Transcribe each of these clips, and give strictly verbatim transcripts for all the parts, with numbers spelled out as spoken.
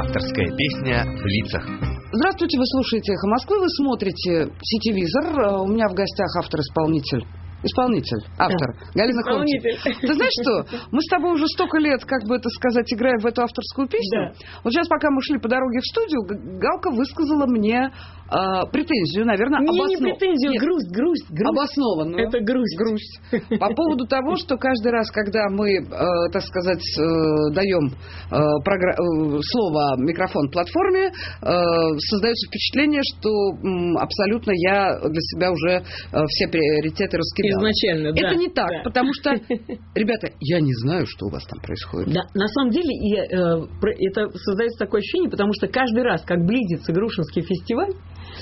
Авторская песня в лицах. Здравствуйте, вы слушаете «Эхо Москвы», вы смотрите «Сетевизор». У меня в гостях автор-исполнитель. Исполнитель, автор, да. Галина Хомчик. Ты знаешь что? Мы с тобой уже столько лет, как бы это сказать, играем в эту авторскую песню. Да. Вот сейчас, пока мы шли по дороге в студию, Галка высказала мне э, претензию, наверное, обоснованную. Не, не претензию, Нет, грусть, грусть, грусть. Обоснованную. Это грусть. Грусть. По поводу того, что каждый раз, когда мы, э, так сказать, э, даем э, програ- э, слово, микрофон платформе, э, создается впечатление, что э, абсолютно я для себя уже э, все приоритеты раскидала. Изначально, да. Это не так, да. потому что, ребята, я не знаю, что у вас там происходит. Да, на самом деле, и, э, это создается такое ощущение, потому что каждый раз, как близится Грушинский фестиваль,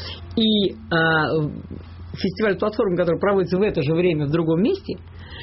и э, фестиваль платформ, который проводится в это же время в другом месте,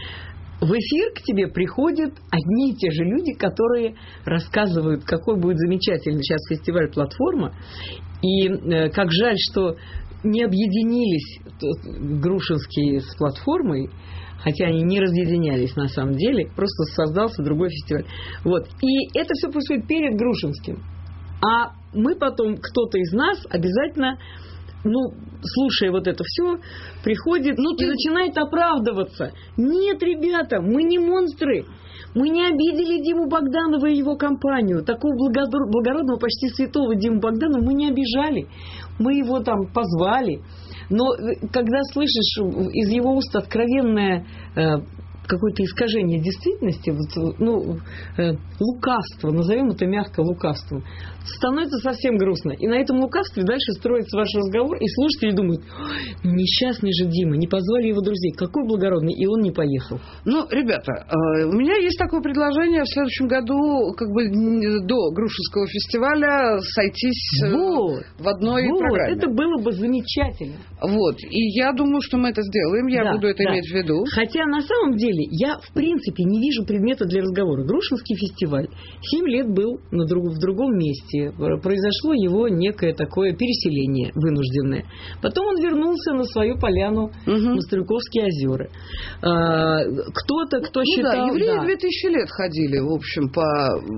в эфир к тебе приходят одни и те же люди, которые рассказывают, какой будет замечательный сейчас фестиваль платформа, и э, как жаль, что не объединились Грушинские с платформой, хотя они не разъединялись на самом деле, просто создался другой фестиваль. Вот. И это все происходит перед Грушинским. А мы потом, кто-то из нас обязательно, ну, слушая вот это все, приходит ну, и ты... начинает оправдываться. Нет, ребята, мы не монстры. Мы не обидели Диму Богданова и его компанию. Такого благородного, почти святого Диму Богданова мы не обижали. Мы его там позвали. Но когда слышишь из его уст откровенное э, какое-то искажение действительности, вот, ну, э, лукавство, назовем это мягко лукавством, становится совсем грустно. И на этом лукавстве дальше строится ваш разговор, и слушатели думают: несчастный же Дима, не позвали его друзей, какой благородный, и он не поехал. Ну, ребята, э, у меня есть такое предложение в следующем году, как бы до Грушинского фестиваля, сойтись э, вот, в одной вот, программе. Это было бы замечательно. Вот, и я думаю, что мы это сделаем, я да, буду это да. иметь в виду. Хотя на самом деле я, в принципе, не вижу предмета для разговора. Грушинский фестиваль семь лет был на друг, в другом месте. Произошло его некое такое переселение вынужденное. Потом он вернулся на свою поляну, угу. Мастрюковские озера. А, кто-то, кто ну считал... Да, евреи да. две тысячи лет ходили, в общем, по...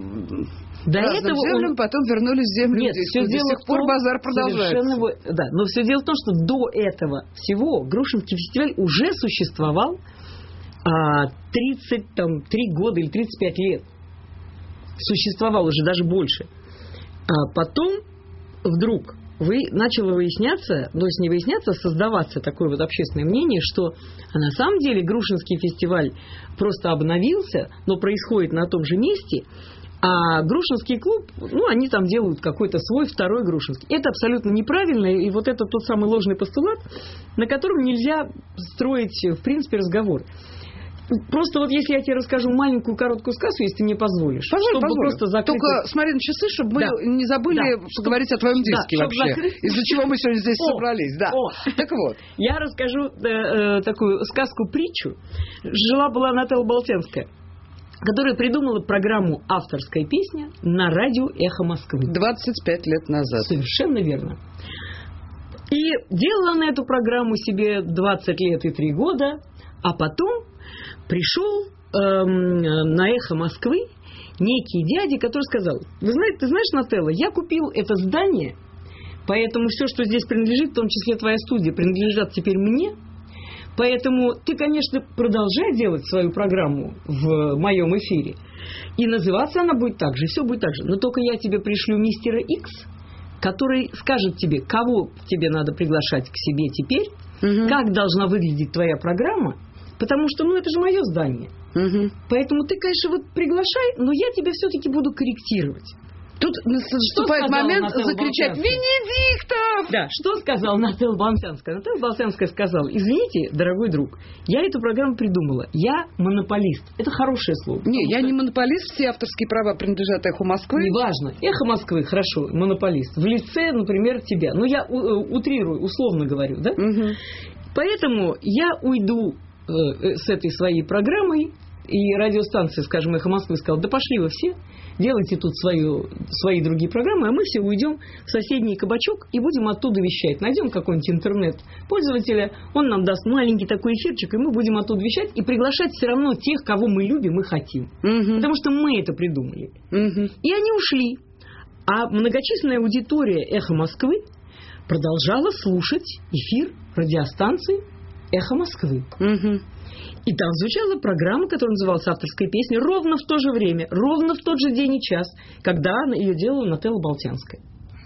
До разным этого землям, он... потом вернулись в землю. Нет, здесь. все До дело сих пор том, базар продолжается. Да, но все дело в том, что до этого всего Грушинский фестиваль уже существовал а, тридцать три года или тридцать пять лет. Существовал уже даже больше. А потом вдруг вы, начало выясняться, то есть не выясняться, а создаваться такое вот общественное мнение, что а на самом деле Грушинский фестиваль просто обновился, но происходит на том же месте, а Грушинский клуб, ну, они там делают какой-то свой второй Грушинский. Это абсолютно неправильно, и вот это тот самый ложный постулат, на котором нельзя строить, в принципе, разговор. Просто вот если я тебе расскажу маленькую короткую сказку, если ты мне позволишь. Позволь, чтобы позволь. Просто закрыть... Только смотри на часы, чтобы мы да. не забыли да. поговорить чтоб... о твоем диске да, вообще. Закрыть... Из-за чего мы сегодня здесь О, собрались. Да. О. Так вот. Я расскажу э, такую сказку-притчу. Жила-была Нателла Болтянская, которая придумала программу «Авторская песня» на радио «Эхо Москвы». двадцать пять лет назад. Совершенно верно. И делала она эту программу себе двадцать лет и три года, а потом пришел эм, на «Эхо Москвы» некий дядя, который сказал: вы знаете, ты знаешь, Нателла, я купил это здание, поэтому все, что здесь принадлежит, в том числе твоя студия, принадлежат теперь мне. Поэтому ты, конечно, продолжай делать свою программу в моем эфире. И называться она будет так же, все будет так же. Но только я тебе пришлю мистера Икс, который скажет тебе, кого тебе надо приглашать к себе теперь, угу. как должна выглядеть твоя программа, потому что, ну, это же мое здание. Угу. Поэтому ты, конечно, вот приглашай, но я тебя все-таки буду корректировать. Тут наступает момент закричать: Венедиктов! Да, что сказал Нателла Болтянская? Нателла Болтянская сказала: извините, дорогой друг, я эту программу придумала. Я монополист. Это хорошее слово. Не, я что... не монополист, все авторские права принадлежат «Эхо Москвы». Неважно. «Эхо Москвы», хорошо, монополист. В лице, например, тебя. Но я утрирую, условно говорю, да? Угу. Поэтому я уйду э, с этой своей программой, и радиостанция, скажем, «Эхо Москвы» сказала: да пошли вы все, делайте тут свою, свои другие программы, а мы все уйдем в соседний кабачок и будем оттуда вещать. Найдем какой-нибудь интернет-пользователя, он нам даст маленький такой эфирчик, и мы будем оттуда вещать и приглашать все равно тех, кого мы любим и хотим. Угу. Потому что мы это придумали. Угу. И они ушли. А многочисленная аудитория «Эхо Москвы» продолжала слушать эфир радиостанции «Эхо Москвы». Угу. И там звучала программа, которая называлась «Авторская песня», ровно в то же время, ровно в тот же день и час, когда ее делала Нателла Болтянская.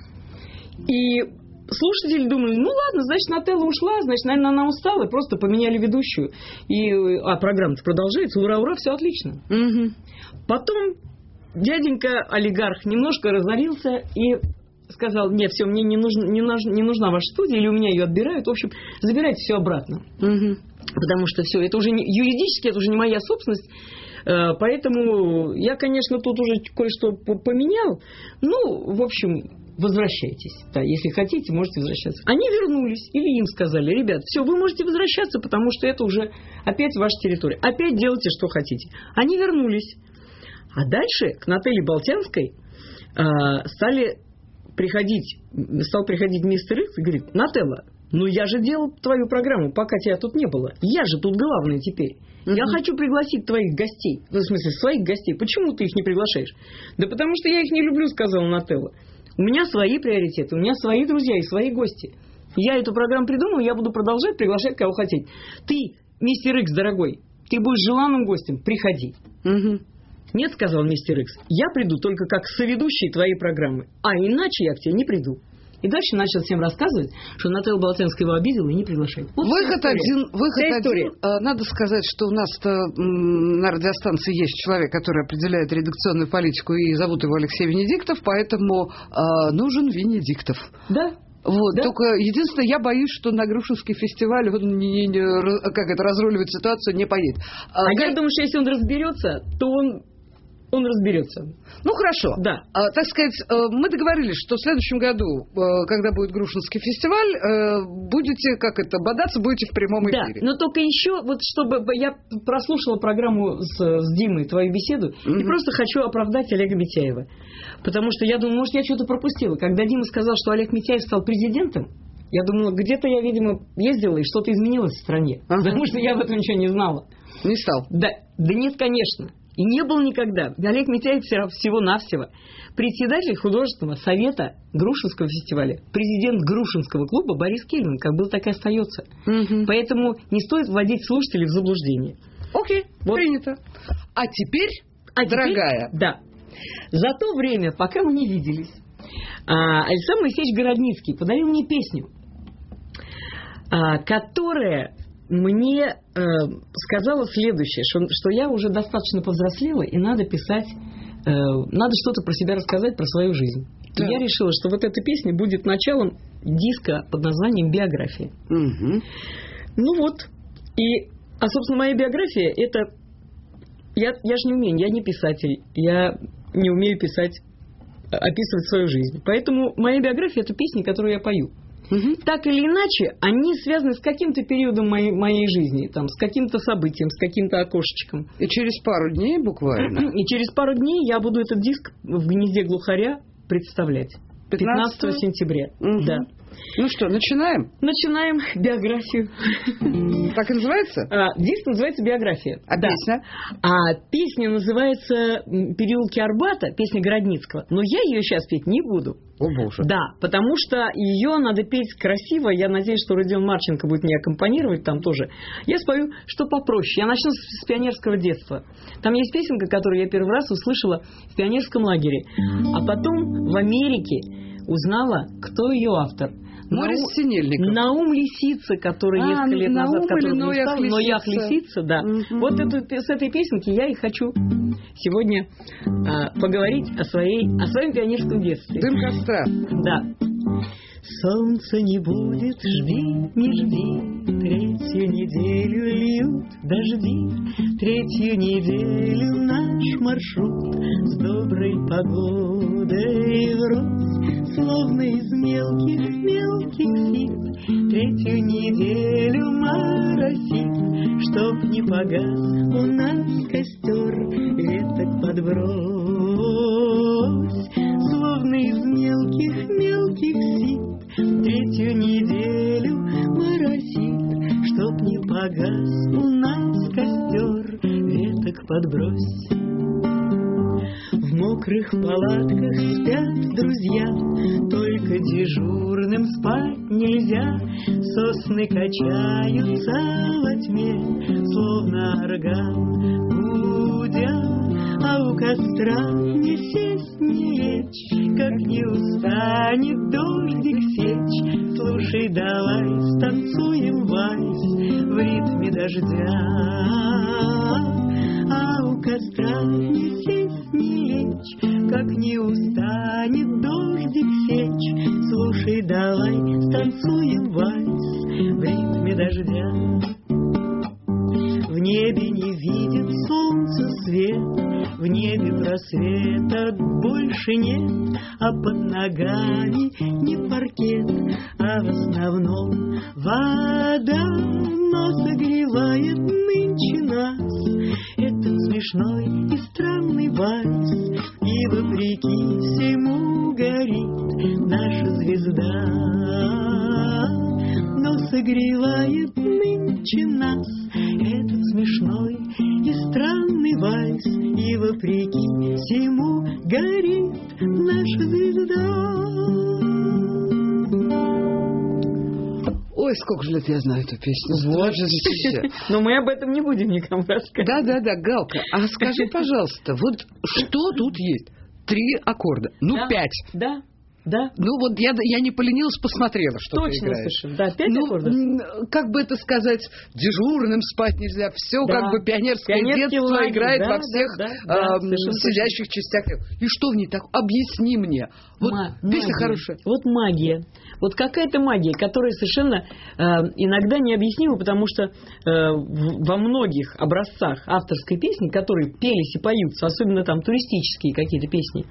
И слушатели думали, ну ладно, значит, Нателла ушла, значит, наверное, она устала, просто поменяли ведущую. И, а программа-то продолжается, ура-ура, все отлично. Угу. Потом дяденька-олигарх немножко разорился и сказал, нет, все, мне не, нужно, не, нужна, не нужна ваша студия, или у меня ее отбирают. В общем, забирайте все обратно. Угу. Потому что все, это уже не, юридически это уже не моя собственность. Поэтому я, конечно, тут уже кое-что поменял. Ну, в общем, возвращайтесь. Да, если хотите, можете возвращаться. Они вернулись, или им сказали, ребят, все, вы можете возвращаться, потому что это уже опять ваша территория. Опять делайте, что хотите. Они вернулись. А дальше к Нателле Болтянской стали приходить, стал приходить мистер Икс и говорит, Нателла, ну я же делал твою программу, пока тебя тут не было. Я же тут главная теперь. Uh-huh. Я хочу пригласить твоих гостей. Ну, в смысле, своих гостей. Почему ты их не приглашаешь? Да потому что я их не люблю, сказала Нателла. У меня свои приоритеты, у меня свои друзья и свои гости. Я эту программу придумал, я буду продолжать приглашать кого хотеть. Ты, мистер Икс, дорогой, ты будешь желанным гостем, приходи. Uh-huh. Нет, сказал мистер Икс, я приду только как соведущий твоей программы, а иначе я к тебе не приду. И дальше начал всем рассказывать, что Нателла Болтянская его обидела и не приглашает. Вот выход один, выход один. Надо сказать, что у нас-то на радиостанции есть человек, который определяет редакционную политику, и зовут его Алексей Венедиктов, поэтому э, нужен Венедиктов. Да. Вот, да? Только единственное, я боюсь, что на Грушинский фестиваль он не, не, как это, разруливать ситуацию не поедет. А, а я думаю, что если он разберется, то он... Он разберется. Ну, хорошо. Да. А, так сказать, мы договорились, что в следующем году, когда будет Грушинский фестиваль, будете, как это, бодаться будете в прямом эфире. Да, но только еще, вот чтобы... Я прослушала программу с, с Димой, твою беседу, mm-hmm. и просто хочу оправдать Олега Митяева. Потому что я думаю, может, я что-то пропустила. Когда Дима сказал, что Олег Митяев стал президентом, я думала, где-то я, видимо, ездила, и что-то изменилось в стране. Uh-huh. Потому что я об этом ничего не знала. Не стал? Да, да нет, конечно. И не был никогда. Олег Митяев всего-навсего председатель художественного совета Грушинского фестиваля, президент Грушинского клуба Борис Кельман, как был, так и остается. Угу. Поэтому не стоит вводить слушателей в заблуждение. Окей, вот. Принято. А теперь, а дорогая. Теперь, да. За то время, пока мы не виделись, Александр Моисеевич Городницкий подарил мне песню, которая... мне э, сказала следующее, что, что я уже достаточно повзрослела, и надо писать, э, надо что-то про себя рассказать, про свою жизнь. Да. И я решила, что вот эта песня будет началом диска под названием «Биография». Угу. Ну вот. И, а, собственно, моя биография, это... Я, я же не умею, я не писатель, я не умею писать, описывать свою жизнь. Поэтому моя биография – это песни, которые я пою. Угу. Так или иначе, они связаны с каким-то периодом моей, моей жизни, там, с каким-то событием, с каким-то окошечком. И через пару дней буквально? И через пару дней я буду этот диск в гнезде глухаря представлять. пятнадцатого сентября. Угу. Да. Ну что, начинаем? Начинаем биографию. Так и называется? А, диск называется «Биография». А да. Песня? А песня называется «Переулки Арбата», песня Городницкого. Но я ее сейчас петь не буду. О, боже. Да, потому что ее надо петь красиво. Я надеюсь, что Родион Марченко будет мне аккомпанировать там тоже. Я спою что попроще. Я начну с, с пионерского детства. Там есть песенка, которую я первый раз услышала в пионерском лагере. А потом в Америке узнала, кто ее автор. Морис Наум... Синельников. Наум Лисица, который а, несколько лет Наум назад, который не стал, но Ях Лисица, да. Mm-hmm. Вот эту, с этой песенки я и хочу сегодня а, поговорить о, своей, о своем пионерском детстве. Дым костра. Да. Солнца не будет, жди, не жди, третью неделю льют дожди, третью неделю наш маршрут с доброй погодой врозь, словно из мелких-мелких сит, третью неделю моросит, чтоб не погас у нас костер, веток подбрось, словно из мелких-мелких сит. Третью неделю моросит, чтоб не погас у нас костер, веток подбрось. В мокрых палатках спят друзья, только дежурным спать нельзя. Сосны качаются во тьме, словно орган гудя, а у костра не сесть, не лечь, как не устанет дождик сечь. Слушай, давай станцуем вальс в ритме дождя, а у костра не сесть, не лечь, как не устанет дождик сечь. Слушай, давай станцуем вальс в ритме дождя. В небе не виден солнца свет, в небе просвета больше нет, а под ногами не паркет, а в основном вода. Но согревает нынче нас этот смешной и странный вальс, и вопреки всему горит наша звезда. Но согревает нынче нас этот смешной и странный вальс, и вопреки всему горит наша звезда. Ой, сколько же лет я знаю эту песню. Вот же все. Но мы об этом не будем никому рассказывать. Да-да-да, Галка, а скажи, пожалуйста, вот что тут есть? Три аккорда, ну да, пять. Да. Да. Ну вот я, я не поленилась, посмотрела, что точно ты играешь. Совершенно. Да, пять ну, аккордов. Как бы это сказать, дежурным спать нельзя. Все да. Как бы пионерское Пионерский детство лагерь, играет да, во всех да, да, да, э, сидящих частях. И что в ней так? Объясни мне. Вот Ма- песня магия. хорошая. Вот магия. Вот какая-то магия, которая совершенно э, иногда необъяснима, потому что э, в, во многих образцах авторской песни, которые пелись и поются, особенно там туристические какие-то песни,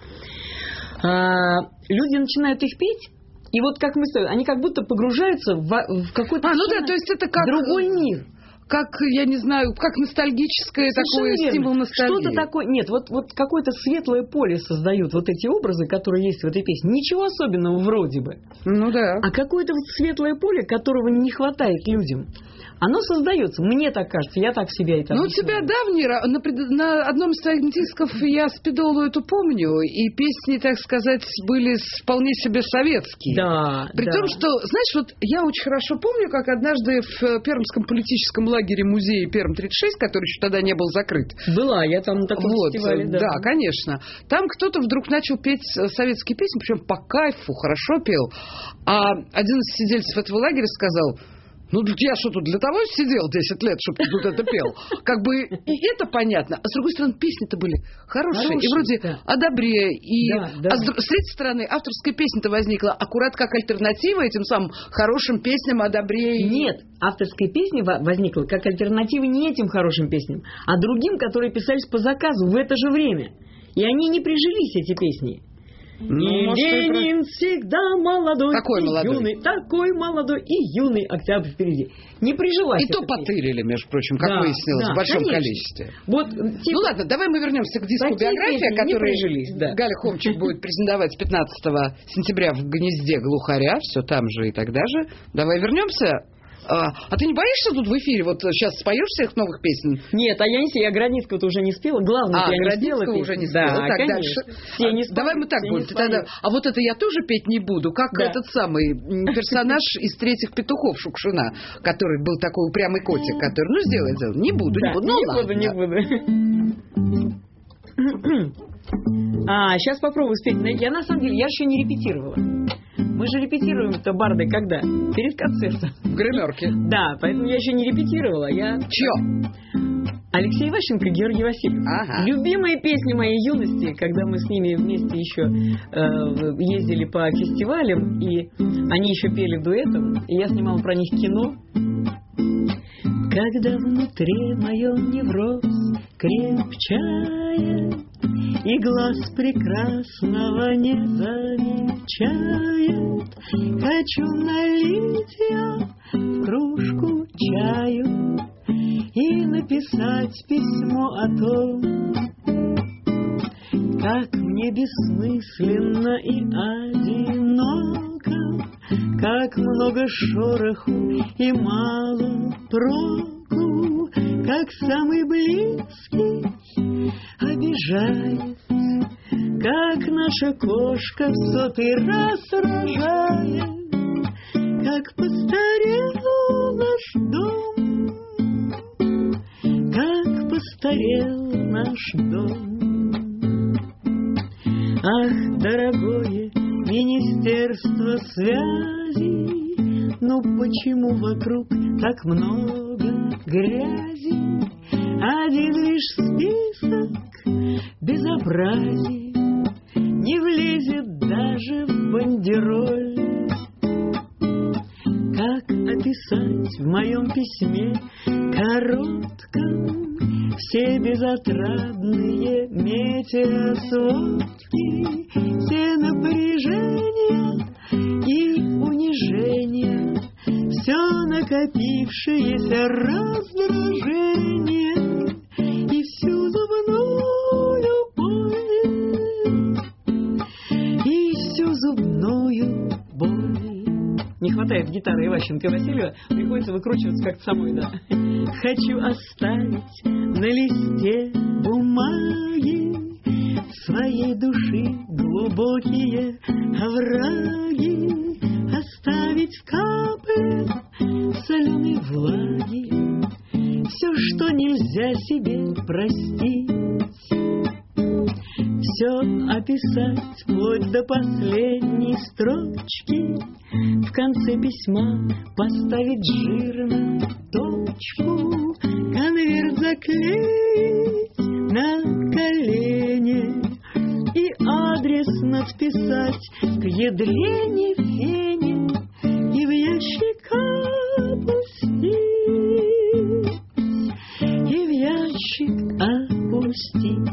А, люди начинают их петь, и вот как мы с тобой, они как будто погружаются в, в какой-то а, ну да, то есть это как другой мир. Как, я не знаю, как ностальгическое такое, верно. Стимул ностальгии. Что-то такое. Нет, вот, вот какое-то светлое поле создают вот эти образы, которые есть в этой песне. Ничего особенного вроде бы. Ну да. А какое-то вот светлое поле, которого не хватает людям. Оно создается, мне так кажется, я так себя это Ну, у объясняю. тебя давний, на, пред... на одном из твоих дисков я спидолу эту помню, и песни, так сказать, были вполне себе советские. Да, При да. том, что, знаешь, вот я очень хорошо помню, как однажды в Пермском политическом лагере музея Перм тридцать шесть, который еще тогда не был закрыт. Была, я там на таком вот, фестивале, да. Да, конечно. Там кто-то вдруг начал петь советские песни, причем по кайфу, хорошо пел. А один из сидельцев этого лагеря сказал: ну, я что тут для того сидел десять лет, чтобы ты тут это пел? Как бы и это понятно. А с другой стороны, песни-то были хорошие. хорошие и вроде да. о добре. И... Да, да. А с, с третьей стороны, авторская песня-то возникла аккурат как альтернатива этим самым хорошим песням о добре. Нет, авторская песня возникла как альтернатива не этим хорошим песням, а другим, которые писались по заказу в это же время. И они не прижились, эти песни. Ну, и Ленин про... всегда молодой такой и молодой. юный, такой молодой и юный, октябрь впереди. Не прижилась. И то потырили, между прочим, как да, выяснилось, да, в большом конечно. количестве. Вот, типа... Ну ладно, давай мы вернемся к диску «Биография», который да. Галя Хомчик будет презентовать пятнадцатого сентября в «Гнезде глухаря», все там же и тогда же. Давай вернемся. А, а ты не боишься тут в эфире? Вот сейчас споешь всех новых песен? Нет, а я не спела, я Городницкого-то уже не спела. Главное, а, я не спела. Городницкого уже не спела. Да, так, конечно. дальше. Все не а, давай мы так будем. Тогда... А вот это я тоже петь не буду, как да. этот самый персонаж из «Третьих петухов» Шукшина, который был такой упрямый котик, который, ну, сделай, сделай. Не буду, да, не буду. Ну, не ладно. буду, не буду. А, сейчас попробую спеть. Я, на самом деле, я еще не репетировала. Мы же репетируем это барды когда? Перед концертом. В гримерке. Да, поэтому я еще не репетировала. Я... Чё? Алексей Иващенко, Георгий Васильев. Ага. Любимые песни моей юности, когда мы с ними вместе еще э, ездили по фестивалям, и они еще пели дуэтом, и я снимала про них кино. Когда внутри моем невроз крепчает, и глаз прекрасного не замечает, хочу налить я в кружку чаю и написать письмо о том, как мне бессмысленно и одиноко, как много шороху и мало проку, как самый близкий обижает, наша кошка в сотый раз рожает, как постарел наш дом, как постарел наш дом. Ах, дорогое Министерство связи, ну почему вокруг так много грязи? Один лишь список безобразий не влезет даже в бандероль. Как описать в моем письме коротком все безотрадные метеосводки, все напряжения и унижения, все накопившееся раздражение и всю зубную боль, и всю зубную боль. Не хватает гитары Иващенко и Васильева, приходится выкручиваться как-то самой, да. Хочу оставить на листе бумаги своей души глубокие овраги, оставить в капле соленой влаги все, что нельзя себе простить, все описать вплоть до последней строчки, в конце письма поставить жирно точку, конверт заклеить на колени и адрес надписать к ядрене фене и в ящик опустить, и в ящик опустить.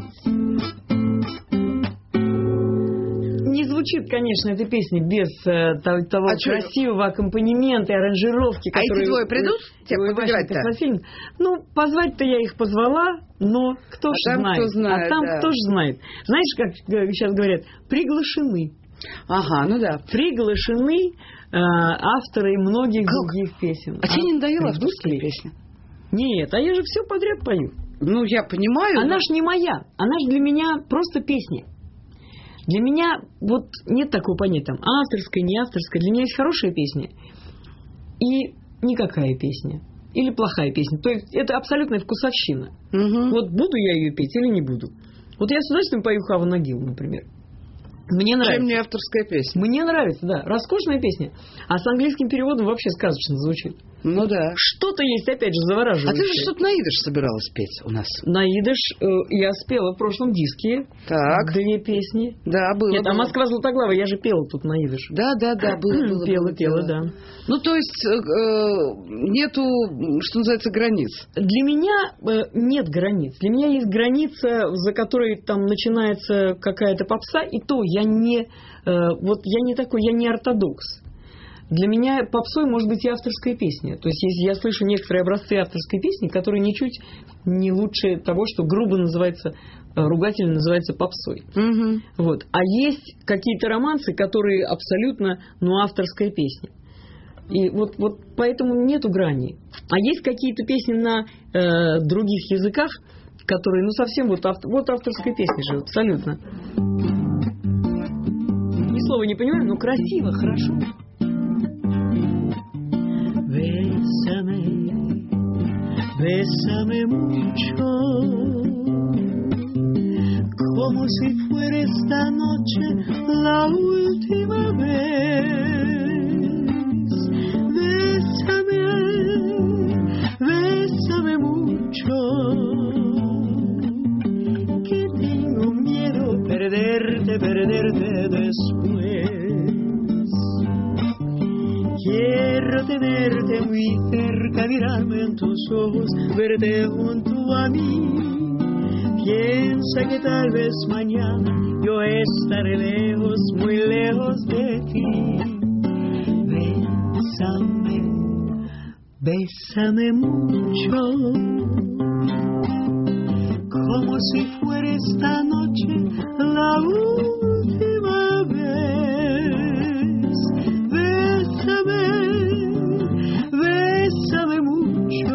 Не звучит, конечно, эта песня без э, того, того а красивого аккомпанемента и аранжировки, а которые... эти двое придут? Тебя подыграть-то? Ну, позвать-то я их позвала, но кто а ж знает. Кто знает. А там да. кто ж знает. Знаешь, как сейчас говорят, приглашены. Ага, ну да. Приглашены э, авторы многих как? других песен. А, а тебе не надоело авторские песни? Нет, а я же все подряд пою. Ну, я понимаю. Она но... ж не моя. Она ж для меня просто песня. Для меня вот нет такого понятия, там, авторская, не авторская. Для меня есть хорошая песня и никакая песня. Или плохая песня. То есть это абсолютная вкусовщина. Угу. Вот буду я ее петь или не буду. Вот я с удовольствием пою Хава Нагил, например. Мне нравится. Чем не авторская песня? Мне нравится, да. Роскошная песня. А с английским переводом вообще сказочно звучит. Ну да. Что-то есть, опять же, завораживающее. А ты же что-то на идиш собиралась петь у нас. На идиш э, я спела в прошлом диске. Так. Две песни. Да, было. Нет, было. а Москва Златоглава, я же пела тут на идиш. Да, да, да, было, было. Пела, было, пела, было. да. Ну, то есть э, нету, что называется, границ. Для меня э, нет границ. Для меня есть граница, за которой там начинается какая-то попса, и то я не... Э, вот я не такой, я не ортодокс. Для меня попсой может быть и авторская песня. То есть, если я слышу некоторые образцы авторской песни, которые ничуть не лучше того, что грубо называется, ругательно называется попсой. Угу. Вот. А есть какие-то романсы, которые абсолютно, ну, авторская песня. И вот, вот поэтому нету грани. А есть какие-то песни на э, других языках, которые, ну, совсем вот, автор, вот авторская песня же, абсолютно. Ни слова не понимаю, но красиво, хорошо. Bésame, bésame mucho, como si fuera esta noche la última vez. Bésame, bésame mucho, que tengo miedo perderte, perderte después. Quiero tenerte muy cerca, mirarme en tus ojos, verte junto a mí. Piensa que tal vez mañana yo estaré lejos, muy lejos de ti. Bésame, bésame mucho, como si fuera esta noche la última vez. Bésame, bésame mucho,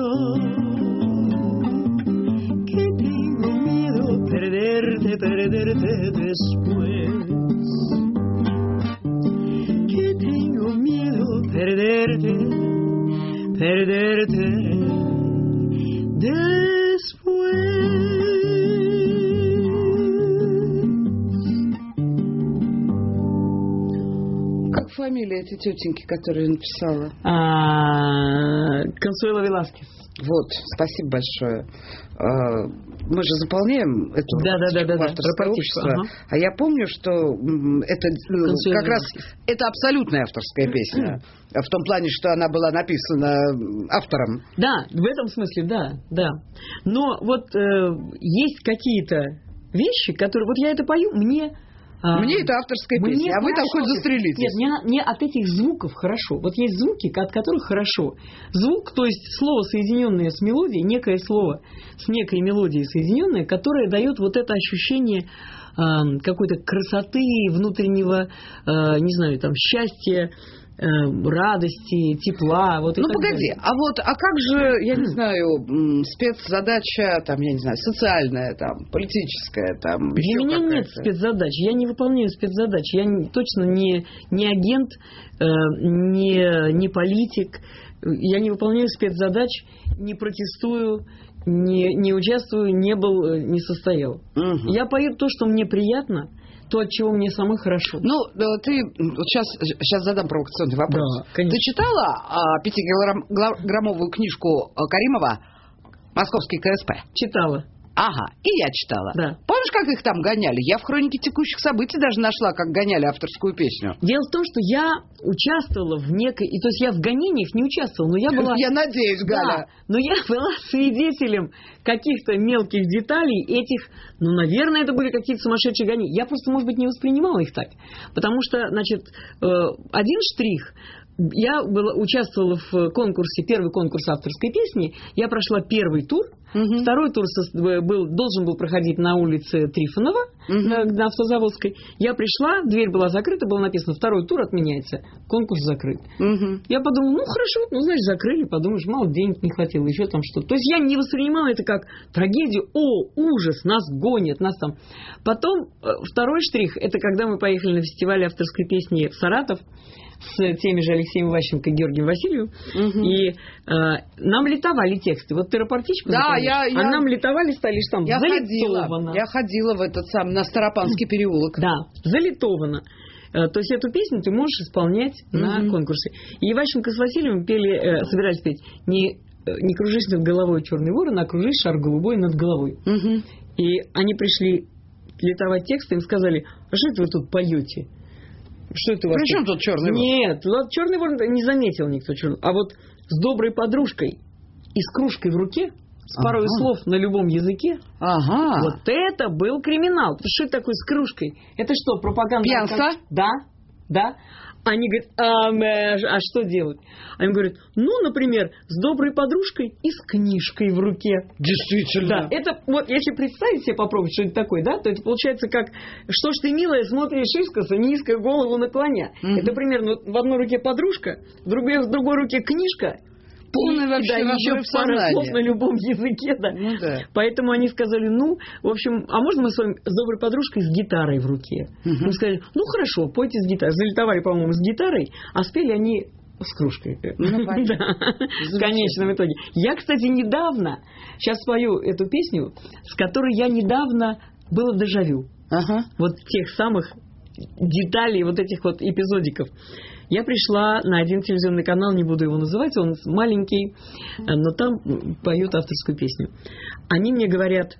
que tengo miedo perderte, perderte después. que tengo miedo perderte, perderte después. Как фамилия этой тетеньки, которую я написала? А, Консуэла Веласкес. Вот, спасибо большое. Мы же заполняем эту да, да, да, да, авторское общество. Ага. А я помню, что это Консуэла как раз это абсолютная авторская песня. В том плане, что она была написана автором. Да, в этом смысле, да, да. Но вот э, есть какие-то вещи, которые... Вот я это пою, мне... Мне это авторская мне песня, а хорошо. вы там хоть застрелитесь. Нет, мне, мне от этих звуков хорошо. Вот есть звуки, от которых хорошо. Звук, то есть слово, соединенное с мелодией, некое слово с некой мелодией соединенное, которое дает вот это ощущение э, какой-то красоты, внутреннего, э, не знаю, там, счастья, радости, тепла. Вот ну, погоди, далее. а вот, а как же, я не знаю, спецзадача, там, я не знаю, социальная, там, политическая, там, Для еще меня какая-то? Нет спецзадач, я не выполняю спецзадач, я не, точно не, не агент, э, не, не политик, я не выполняю спецзадач, не протестую, не, не участвую, не был, не состоял. Угу. Я пою то, что мне приятно, то, от чего мне самой хорошо. Ну, ты вот сейчас, сейчас задам провокационный вопрос. Да, конечно. Ты читала а, пятиграммовую книжку Каримова «Московский ка эс пэ»? Читала. Ага, и я читала. Да. Помнишь, как их там гоняли? Я в хронике текущих событий даже нашла, как гоняли авторскую песню. Дело в том, что я участвовала в некой... И, то есть я в гонениях не участвовала, но я была... Я надеюсь, Галя. Да, но я была свидетелем каких-то мелких деталей этих... Ну, наверное, это были какие-то сумасшедшие гонения. Я просто, может быть, не воспринимала их так. Потому что, значит, один штрих... Я была, участвовала в конкурсе, первый конкурс авторской песни. Я прошла первый тур. Угу. Второй тур был, должен был проходить на улице Трифонова, угу. на, на Автозаводской. Я пришла, дверь была закрыта, было написано, второй тур отменяется, конкурс закрыт. Угу. Я подумала, ну хорошо, ну значит закрыли, подумаешь, мало денег не хватило, еще там что-то. То есть я не воспринимала это как трагедию, о, ужас, нас гонят, нас там. Потом второй штрих, это когда мы поехали на фестиваль авторской песни в Саратов, с теми же Алексеем Иващенко и Георгием Васильевым, угу. и э, нам литовали тексты. Вот ты рапортичку да, я, я, а нам литовали, стали что там, я залитовано. Ходила, я ходила в этот сам, на Старопанский переулок. Да, залитовано. Э, то есть эту песню ты можешь исполнять угу. на конкурсе. И Иващенко с Васильевым пели, э, собирались петь не, не кружись над головой, черный ворон, а кружись шар голубой над головой. Угу. И они пришли литовать тексты, им сказали, а что это вы тут поете? Что это у вас? При чем тут черный ворон? Нет, черный ворон не заметил никто черный. А вот с доброй подружкой и с кружкой в руке, с парой ага. слов на любом языке, ага. вот это был криминал. Что это такое с кружкой? Это что, пропаганда? Пьянство? Да, да. Они говорят, а, а что делать? Они говорят, ну, например, с доброй подружкой и с книжкой в руке. Действительно. Да, это вот если представить себе, попробовать, что это такое, да, то это получается как, что ж ты, милая, смотришь искоса, низко голову наклоня. Угу. Это примерно в одной руке подружка, в другой, в другой руке книжка. Полный вообще да, еще пара слов на любом языке, да. Ну, да. Поэтому они сказали, ну, в общем, а можно мы с вами с доброй подружкой с гитарой в руке? Угу. Мы сказали, ну, хорошо, пойте с гитарой. Залитовали, по-моему, с гитарой, а спели они с кружкой. Ну, да. В конечном итоге. Я, кстати, недавно, сейчас спою эту песню, с которой я недавно была в дежавю. Ага. Вот тех самых деталей, вот этих вот эпизодиков. Я пришла на один телевизионный канал, не буду его называть, он маленький, но там поют авторскую песню. Они мне говорят,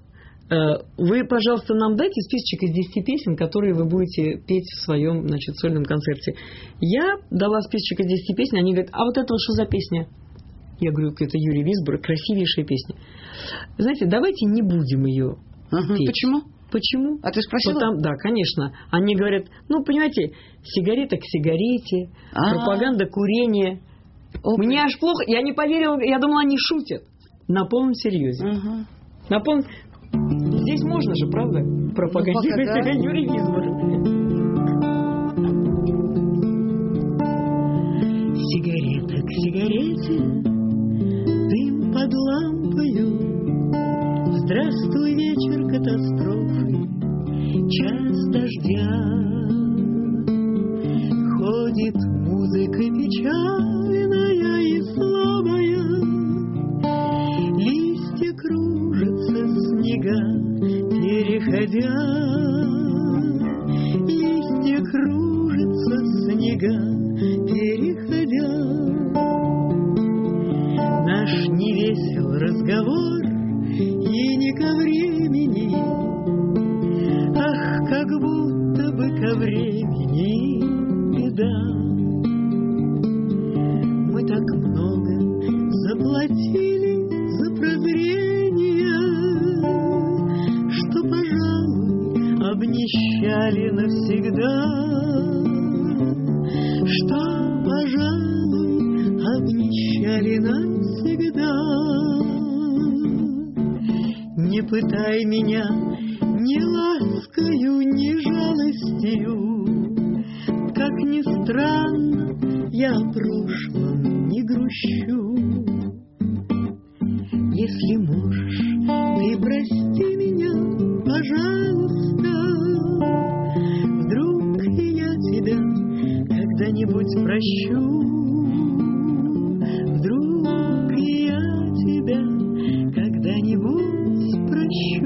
вы, пожалуйста, нам дайте списочек из десяти песен, которые вы будете петь в своем, значит, сольном концерте. Я дала списочек из десяти песен, они говорят, а вот это что за песня? Я говорю, это Юрий Висбор, красивейшая песня. Знаете, давайте не будем ее ага, петь. Почему? Почему? А ты спросила? Потому, да, конечно. Они говорят, ну, понимаете, сигарета к сигарете, А-а-а. пропаганда курения. О, Мне аж плохо, я не поверила, я думала, они шутят. На полном серьезе. Ага. На полном... Здесь можно же, правда, пропагандировать ну, да. Юрий Висбор. Сигарета к сигарете, дым под лампою. Здравствуй, вечер катастрофы, час дождя. переходя, листья кружатся, снега переходя. Наш невесел разговор и не ко времени, ах, как будто бы ко времени беда. Мы так много заплатили за прозрение, что, пожалуй, обнищали навсегда, что, пожалуй, обнищали навсегда. Не пытай меня ни ласкою, ни жалостью, как ни странно, я о прошлом не грущу. Если можешь, ты прости меня, пожалуйста, вдруг и я тебя когда-нибудь прощу, вдруг и я тебя когда-нибудь прощу.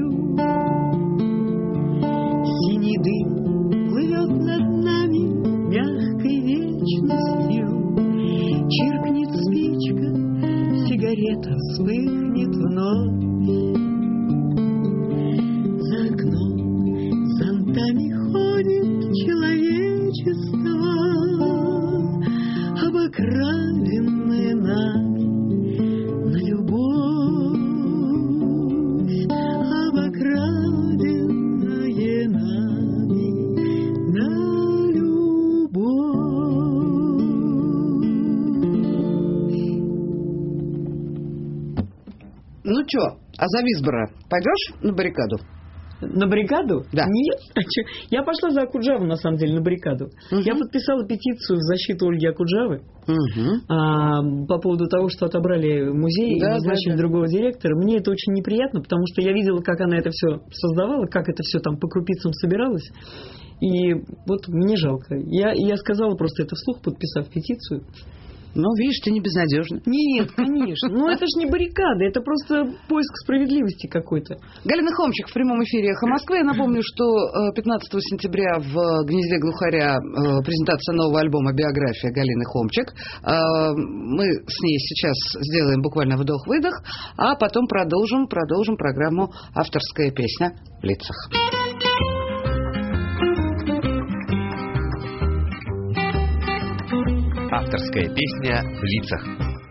Синий дым плывет над нами мягкой вечностью, чиркнет спичка, сигарета вспыхнет вновь. За окном зонтами ходит человечество, обокраденное нами на любовь, обокраденное нами на любовь. Ну чё, а за Висбора пойдешь на баррикаду? На баррикаду? Да. Нет. А чё? Я пошла за Окуджаву, на самом деле, на баррикаду. Угу. Я подписала петицию в защиту Ольги Окуджавы угу. а, по поводу того, что отобрали музей да, и назначили да, да. другого директора. Мне это очень неприятно, потому что я видела, как она это все создавала, как это все там по крупицам собиралось. И вот мне жалко. Я, я сказала просто это вслух, подписав петицию. Ну, видишь, ты не безнадежна. Нет, конечно. Но это же не баррикада, это просто поиск справедливости какой-то. Галина Хомчик в прямом эфире «Эхо Москвы». Я напомню, что пятнадцатого сентября в «Гнезде глухаря» презентация нового альбома «Биография» Галины Хомчик. Мы с ней сейчас сделаем буквально вдох-выдох, а потом продолжим, продолжим программу «Авторская песня в лицах». Авторская песня в лицах.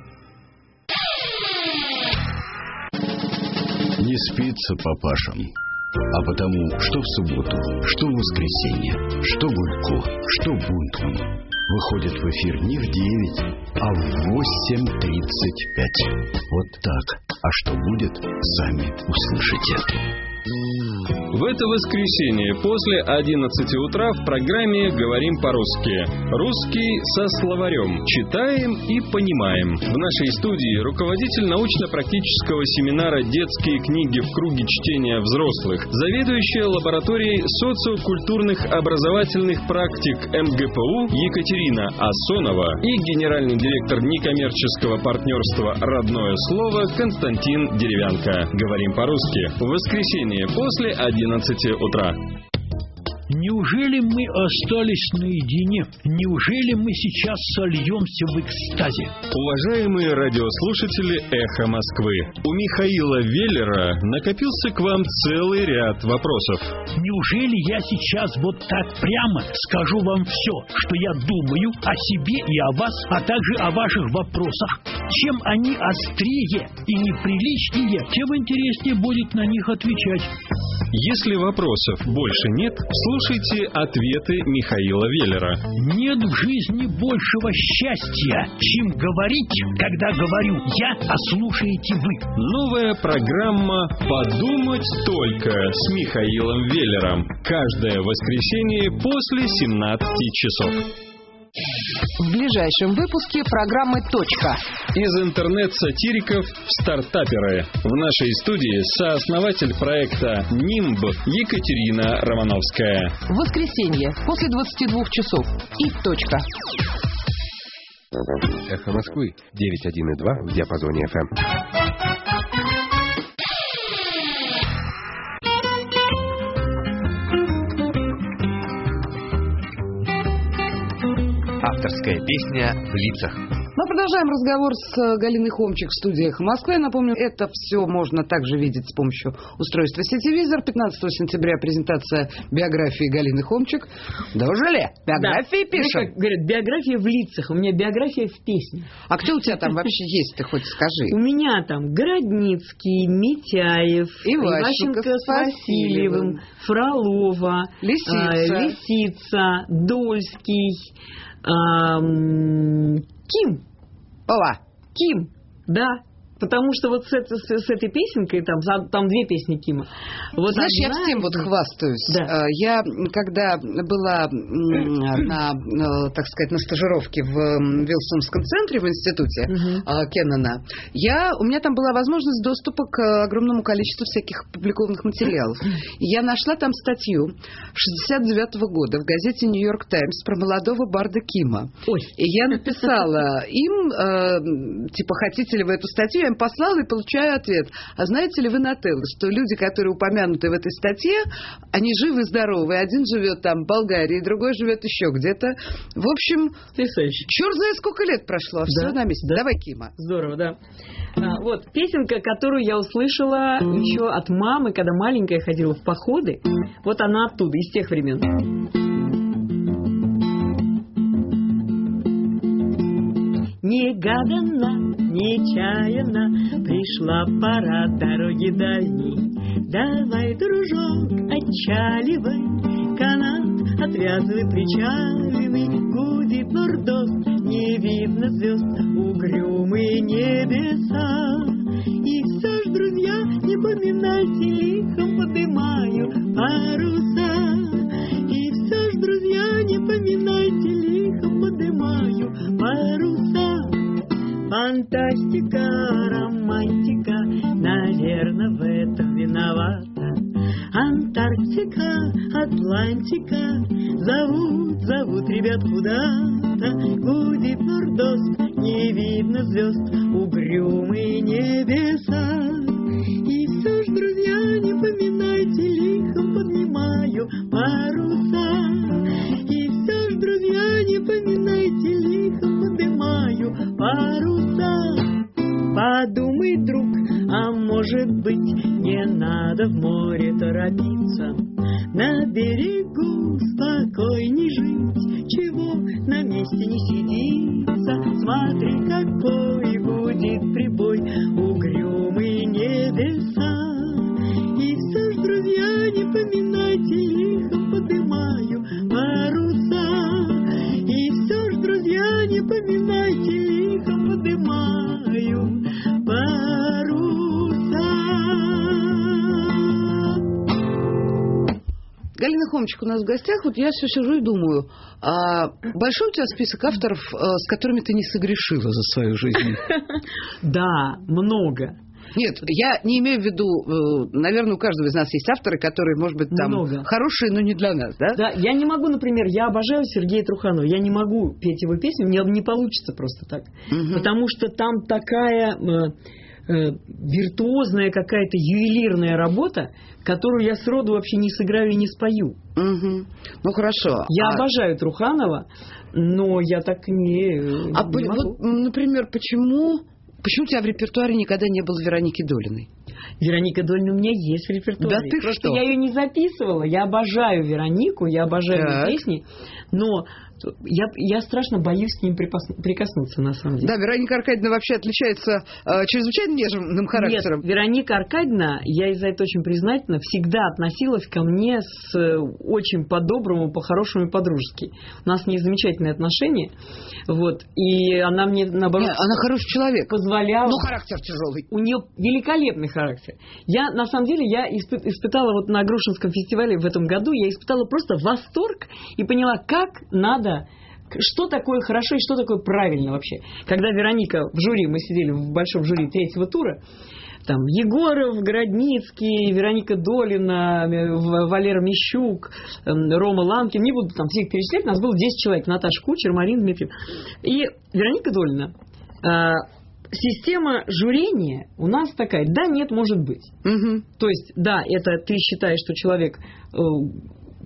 Не спится папашам, а потому, что в субботу, что в воскресенье, что Гулько, что Бунтман выходит в эфир не в девять, а в восемь тридцать пять. Вот так. А что будет, сами услышите. В это воскресенье после одиннадцати утра в программе «Говорим по-русски». Русский со словарем. Читаем и понимаем. В нашей студии руководитель научно-практического семинара «Детские книги в круге чтения взрослых», заведующая лабораторией социокультурных образовательных практик эм гэ пэ у Екатерина Асонова и генеральный директор некоммерческого партнерства «Родное слово» Константин Деревянко. «Говорим по-русски». В воскресенье после одиннадцати утра. Неужели мы остались наедине? Неужели мы сейчас сольемся в экстазе? Уважаемые радиослушатели «Эхо Москвы», у Михаила Веллера накопился к вам целый ряд вопросов. Неужели я сейчас вот так прямо скажу вам все, что я думаю о себе и о вас, а также о ваших вопросах? Чем они острее и неприличнее, тем интереснее будет на них отвечать. Если вопросов больше нет, слушайте ответы Михаила Веллера. Нет в жизни большего счастья, чем говорить, когда говорю я, а слушаете вы. Новая программа «Подумать только» с Михаилом Веллером. Каждое воскресенье после семнадцати часов. В ближайшем выпуске программы «Точка». Из интернет-сатириков в стартаперы. В нашей студии сооснователь проекта «Нимб» Екатерина Романовская. В воскресенье после двадцати двух часов. И «Точка». Эхо Москвы. девять один и два в диапазоне эф эм. Авторская песня в лицах. Мы продолжаем разговор с Галиной Хомчик в студии «Эхо Москвы». Я напомню, это все можно также видеть с помощью устройства сетевизор. пятнадцатого сентября презентация биографии Галины Хомчик. Да уже ли? Биографии да. пишем. Ну, как говорят, биография в лицах. У меня биография в песне. А кто у тебя там вообще есть, ты хоть скажи? У меня там Городницкий, Митяев, Иващенко с Васильевым, Фролова, Лисица, Лисица Дольский, Ким. Ова. Ким, да. Потому что вот с, это, с, с этой песенкой, там, там две песни Кима. Вот знаешь, я всем вот хвастаюсь. Да. Я, когда была на, так сказать, на стажировке в Вилсонском центре в институте uh-huh. Кеннона, я, у меня там была возможность доступа к огромному количеству всяких публикованных материалов. И я нашла там статью шестьдесят девятого года в газете «Нью-Йорк Таймс» про молодого барда Кима. Ой. И я написала им, э, типа, хотите ли вы эту статью? Я им послала и получаю ответ. А знаете ли вы, Нателла, что люди, которые упомянуты в этой статье, они живы и здоровы. Один живет там в Болгарии, другой живет еще где-то. В общем, черт знает, сколько лет прошло, а да, все на месте. Да. Давай, Кима. Здорово, да. А, вот, песенка, которую я услышала mm. еще от мамы, когда маленькая ходила в походы. Вот она оттуда, из тех времен. Негаданно, нечаянно пришла пора дороги дальней. Давай, дружок, отчаливай, канат отвязывай причаленный. Гудит нордост, не видно звезд, угрюмые небеса. И все ж, друзья, не поминайте, лихом подымаю паруса. И все ж, друзья, не поминайте, лихом подымаю паруса. Фантастика, романтика, наверное, в этом виновата. Антарктика, Атлантика, зовут, зовут ребят куда-то. Гудит нордост, не видно звезд, угрюмые небеса. И все ж, друзья, не поминайте, лихом поднимаю паруса. И все ж, друзья, не поминайте, лихом поднимаю паруса. Подумай, друг, а может быть, не надо в море торопиться. На берегу спокойней жить, чего на месте не сидится. Смотри, какой гудит прибой, угрюмые небеса. И все ж, друзья, не поминайте, лихом подымаю паруса. И все ж, друзья, не поминайте, лихом подымаю паруса. Галина Хомчик у нас в гостях. Вот я все сижу и думаю, а большой у тебя список авторов, с которыми ты не согрешила за свою жизнь? Да, много. Нет, я не имею в виду, наверное, у каждого из нас есть авторы, которые, может быть, там много. Хорошие, но не для нас, да? Да, я не могу, например, я обожаю Сергея Труханова, я не могу петь его песню, мне не получится просто так, угу. Потому что там такая э, э, виртуозная какая-то ювелирная работа, которую я сроду вообще не сыграю и не спою. Угу. Ну, хорошо. Я а... обожаю Труханова, но я так не, а не вот, например, почему... Почему у тебя в репертуаре никогда не было Вероники Долиной? Вероника Долина у меня есть в репертуаре. Да ты Просто что? Я ее не записывала. Я обожаю Веронику, я обожаю ее песни, но я, я страшно боюсь к ним прикоснуться, на самом деле. Да, Вероника Аркадьевна вообще отличается э, чрезвычайно нежным характером. Нет, Вероника Аркадьевна, я ей за это очень признательна, всегда относилась ко мне с очень по-доброму, по-хорошему и по-дружески. У нас с ней замечательные отношения. Вот, и она мне, наоборот... Нет, она хороший человек. Позволяла... Но характер тяжелый. У нее великолепный характер. Я, на самом деле, я испы- испытала вот на Грушинском фестивале в этом году, я испытала просто восторг и поняла, как надо, что такое хорошо и что такое правильно вообще. Когда Вероника в жюри, мы сидели в большом жюри третьего тура, там Егоров, Городницкий, Вероника Долина, Валера Мищук, Рома Ланкин, не буду там всех перечислять, нас было десять человек, Наташа Кучер, Марина Дмитриев. И Вероника Долина, э, система жюрения у нас такая, да, нет, может быть. Угу. То есть, да, это ты считаешь, что человек... Э,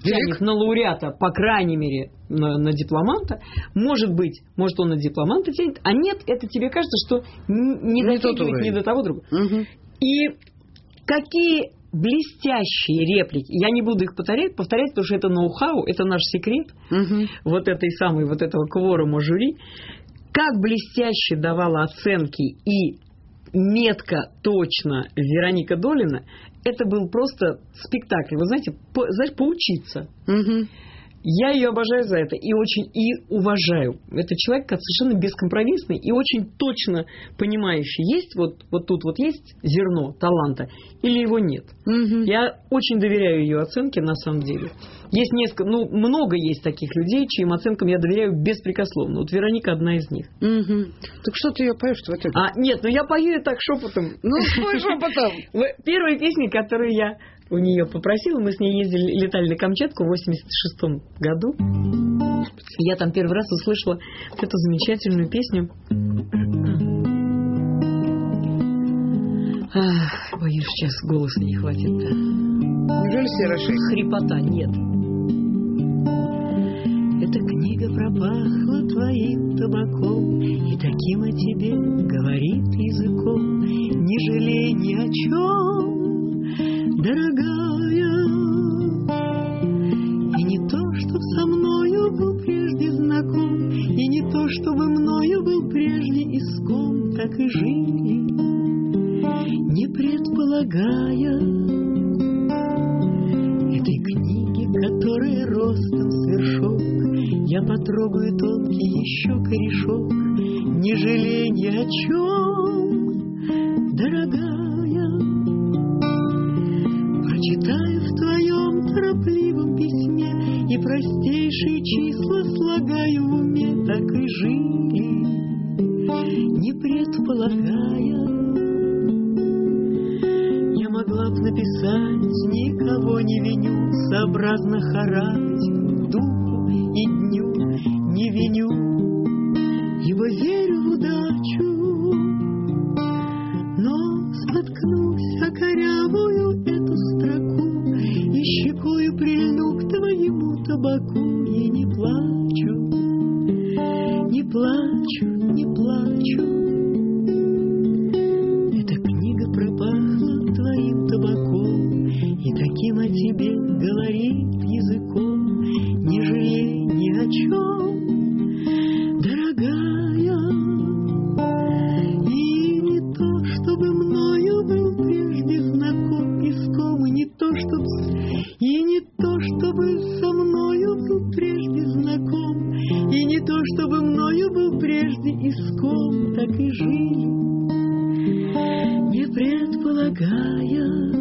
тянет на лауреата, по крайней мере, на, на дипломанта. Может быть, может он на дипломанта тянет, а нет, это тебе кажется, что не, не дотягивает ни до того другого. Угу. И какие блестящие реплики, я не буду их повторять, повторять, потому что это ноу-хау, это наш секрет, угу. вот этой самой, вот этого кворума жюри, как блестяще давала оценки и метко, точно Вероника Долина, это был просто спектакль. Вы знаете, по, знаешь, поучиться. Угу. Я ее обожаю за это и очень и уважаю. Это человек совершенно бескомпромиссный и очень точно понимающий, есть вот, вот тут вот есть зерно таланта или его нет. Угу. Я очень доверяю ее оценке на самом деле. Есть несколько, ну, много есть таких людей, чьим оценкам я доверяю беспрекословно. Вот Вероника одна из них. Угу. Так что ты ее поешь в итоге? А, нет, ну я пою ее так шепотом. Ну, спой шепотом. Первая песня, которую я у нее попросила, мы с ней ездили, летали на Камчатку в восемьдесят шестом году. Я там первый раз услышала эту замечательную песню. Ах, боюсь, сейчас голоса не хватит. Неужели серошей? Хрипота, нет. Эта книга пропахла твоим табаком, и таким о тебе говорит языком. Не жалей ни о чем, дорогая. И не то, чтоб со мною был прежде знаком, и не то, чтобы мною был прежде иском, так и жили, не предполагая этой книги, которая ростом с вершок. Я потрогаю тонкий еще корешок, не жалей ни о чем, дорогая. Прочитаю в твоем торопливом письме, и простейшие числа слагаю в уме, так и жили, не предполагая. Я могла б написать, никого не виню, сообразно характеру, духу и дню не виню, ибо верю в удачу. Но споткнусь о корявую эту строку и щекою прильну к твоему табаку, и не плачу, не плачу, не плачу. Эта книга пропахла твоим табаком, и таким о тебе говорит языком. Не жалей ни о чем, дорогая. И не то, чтобы мною был прежде знаком иском, и не то, чтоб, и не то, чтобы со мною был прежде знаком, и не то, чтобы мною был прежде иском, так и жили, не предполагая.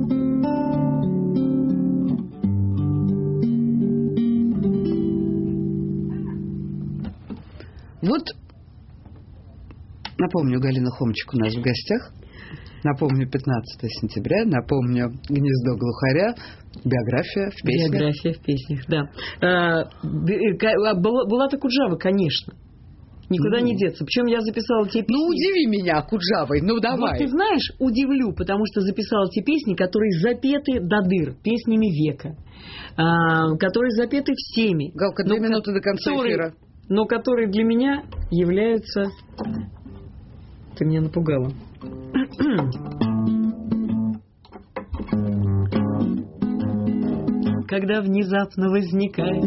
Вот, напомню, Галина Хомчик у нас в гостях. Напомню, пятнадцатого сентября. Напомню, «Гнездо глухаря». Биография в песнях. Биография в песнях, да. А, Булата Куджава, конечно. Никуда mm. не деться. Причем я записала те песни... Ну, удиви меня, Куджавой, ну давай. Вот ты знаешь, удивлю, потому что записала те песни, которые запеты до дыр, песнями века, а, которые запеты всеми. Галка, две но, минуты до конца которые, эфира. Но которые для меня являются... Ты меня напугала. Когда внезапно возникает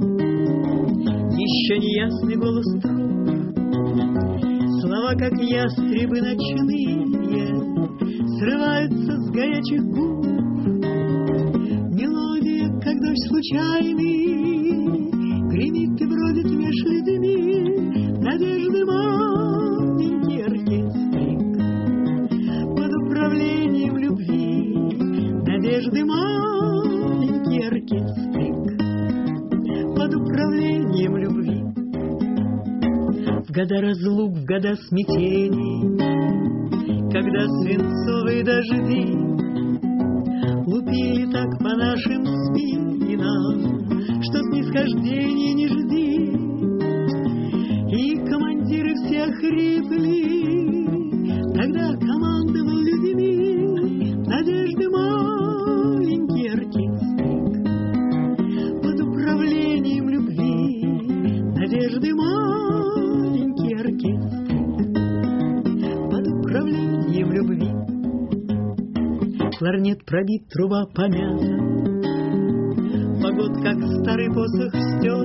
еще неясный голос труб, слова, как ястребы ночные, срываются с горячих губ. Мелодия, как дождь случайный, гремит и бродит меж людьми. Надежды маленький оркестрик под управлением любви. Надежды маленький оркестрик под управлением любви. В года разлук, в года смятений, когда свинцовые дожди лупили так по нашим спинам, что снисхождения не жди. И командиры все хрипли, тогда командовал людьми. Надежды маленький оркестрик Нет, пробит труба помята, погод, как старый посох стер,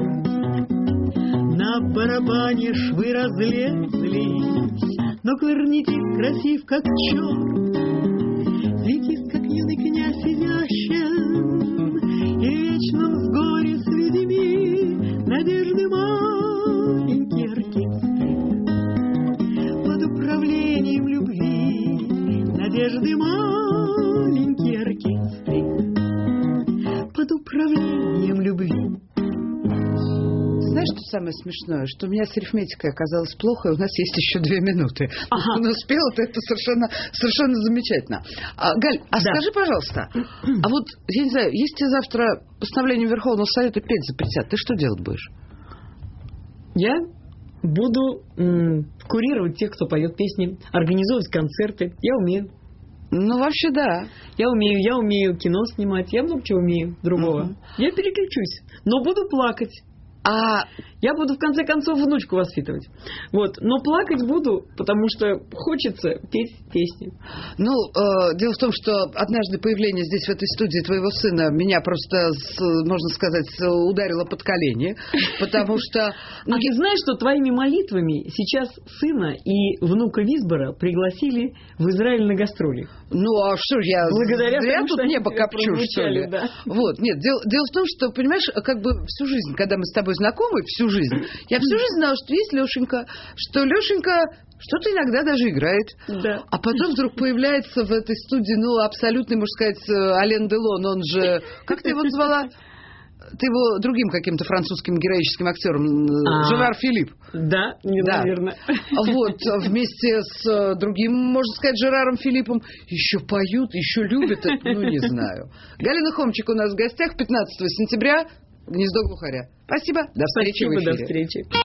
на барабане швы разлезлись, но кларнетист красив, как черт, летит, как юный князь изящен, и вечно в горе с людьми надежды маленький оркестр. Под управлением любви надежды маленький оркестр. Под управлением любви. Знаешь, что самое смешное? Что у меня с арифметикой оказалось плохо, и у нас есть еще две минуты. Ага. Он успел, это совершенно, совершенно замечательно. А, Галь, а да. скажи, пожалуйста, а вот, я не знаю, если завтра постановление Верховного Совета петь запретят, ты что делать будешь? Я буду м- курировать тех, кто поет песни, организовывать концерты. Я умею. Ну, вообще, да. Я умею, я умею кино снимать, я много чего умею другого. Uh-huh. Я переключусь, но буду плакать. А я буду, в конце концов, внучку воспитывать. Вот. Но плакать буду, потому что хочется петь песни. Ну, э, дело в том, что однажды появление здесь, в этой студии, твоего сына меня просто, с, можно сказать, ударило под колени, потому что... Ну, ты знаешь, что твоими молитвами сейчас сына и внука Висбора пригласили в Израиль на гастроли? Ну, а что ж, я Благодаря зря тому, тут небо копчу, что ли? Да. Вот, нет, дело, дело в том, что, понимаешь, как бы всю жизнь, когда мы с тобой знакомы, всю жизнь, я всю жизнь знала, что есть Лешенька, что Лешенька что-то иногда даже играет. Да. А потом вдруг появляется в этой студии, ну, абсолютный, можно сказать, Ален Делон, он же... Как ты его звала? Ты его другим каким-то французским героическим актером, а, Жерар Филипп. Да, наверное. Да. Вот, вместе с другим, можно сказать, Жераром Филиппом еще поют, еще любят, ну, не знаю. Галина Хомчик у нас в гостях пятнадцатого сентября, Гнездо глухаря. Спасибо, до встречи Спасибо, в эфире. До встречи.